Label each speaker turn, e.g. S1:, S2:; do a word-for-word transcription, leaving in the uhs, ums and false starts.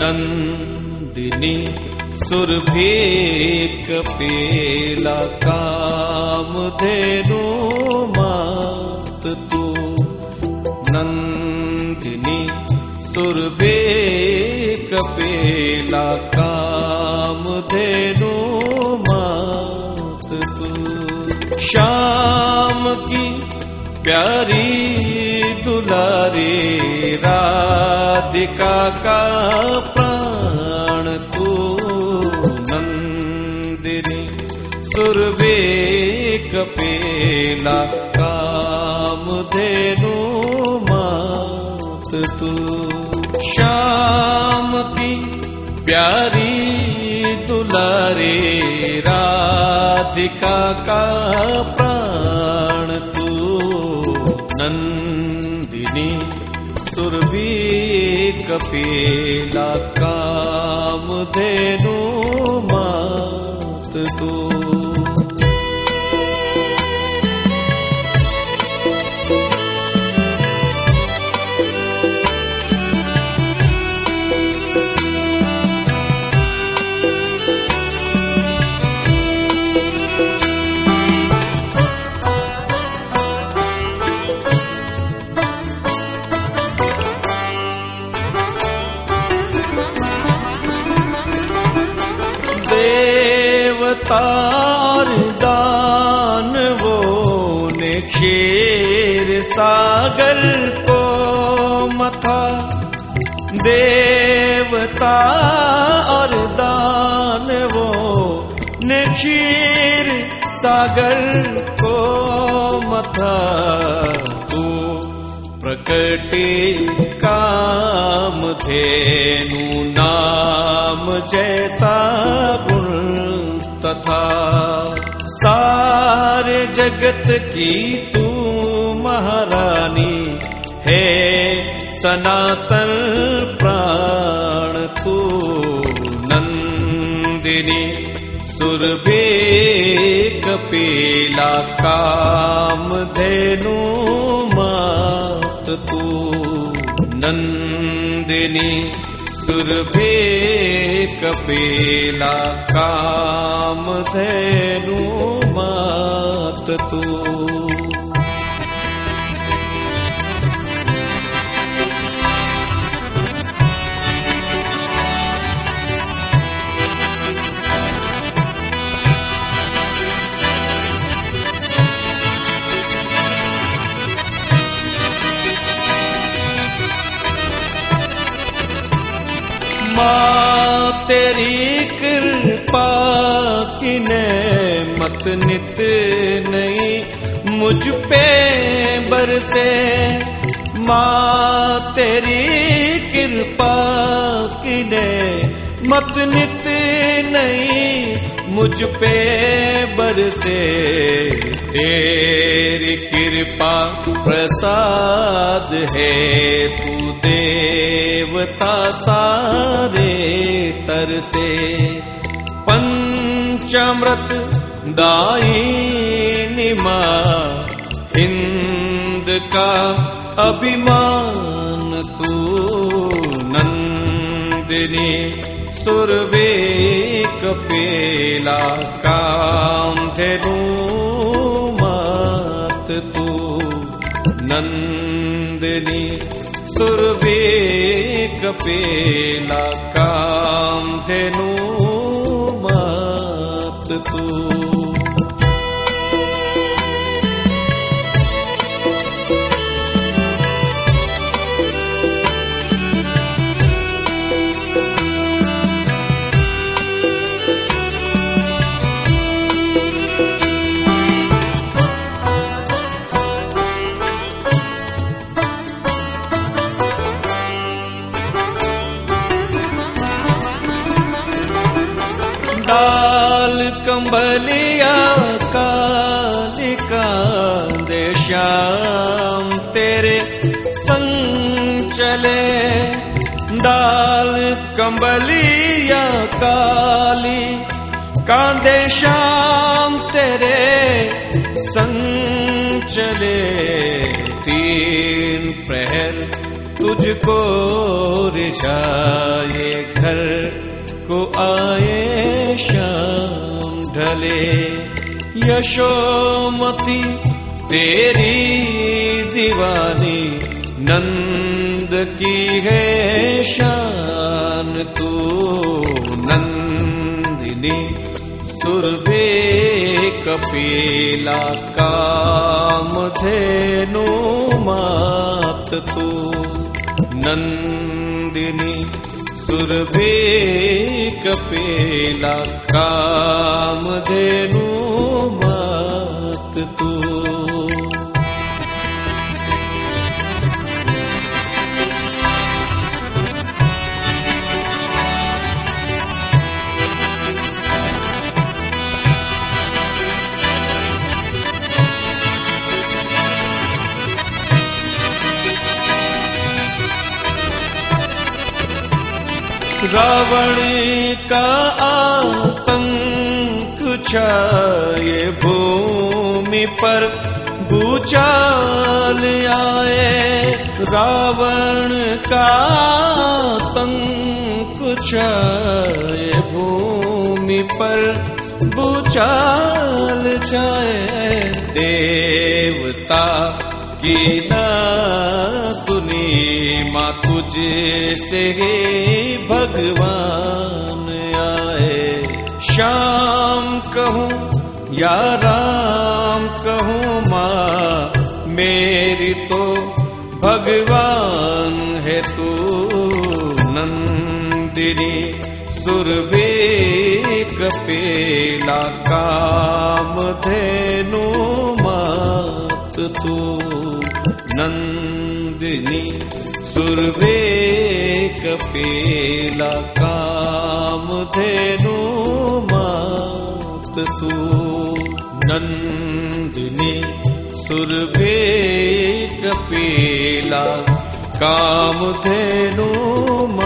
S1: नंदिनी सुरभि कपिला कामधेनु मात तू। नंदिनी सुरभि कपिला कामधेनु मात तू। श्याम की प्यारी दुलारी राधिका का प्राण तू। नंदिनी सुरभि कपिला कामधेनु मात तू। श्याम की प्यारी दुलारी राधिका का प्राण तू। नंदिनी सुरभि कपिला कामधेनु मात तू। देवतार दानवों ने क्षीर सागर को मथा। देवता और दानवों ने क्षीर सागर को मथा। तू प्रकटी कामधेनु नाम जैसा गुण तथा। सारे जगत की तू महारानी है सनातन प्राण तू। नंदिनी सुरभि कपिला कामधेनु मात तू। नंदिनी सुरभि कपिला कामधेनु मात तू। माँ तेरी कृपा की नेमत नित नहीं मुझ पे बरसे। माँ तेरी कृपा की नेमत नित नहीं मुझ पे बरसे। तेरी कृपा प्रसाद है तू देवता सारे तरसे। पंचामृत दायिनी माँ हिंद का अभिमान तू। नंदिनी सुरभि कपिला कामधेनु मात तू। नंदिनी सुरभि कपिला कामधेनु मात तू। डाल कंबलिया कालिका दे श्याम तेरे संग चले। डाल कंबलिया काली कांदे श्याम तेरे संग चले। तीन प्रहर तुझको रिझाए घर को आए शाम ढले। यशोमती तेरी दीवानी नंद की है शान तू। नंदिनी सुरभि कपिला कामधेनु मात तू। नंदिनी सुरभि कपिला कामधेनु मात तू। रावण का आतंक छाए भूमि पर भूचाल आए। रावण का आतंक छाए भूमि पर भूचाल छाए। देवता की ना सुनी माँ तुझसे ही भगवान आए। श्याम कहूँ या राम कहूँ माँ मेरी तो भगवान है तू। नंदिनी सुरभि कपिला कामधेनु मात तू। नंदिनी सुरभि कपिला कामधेनु मात तू। नंदिनी सुरभि कपिला कामधेनु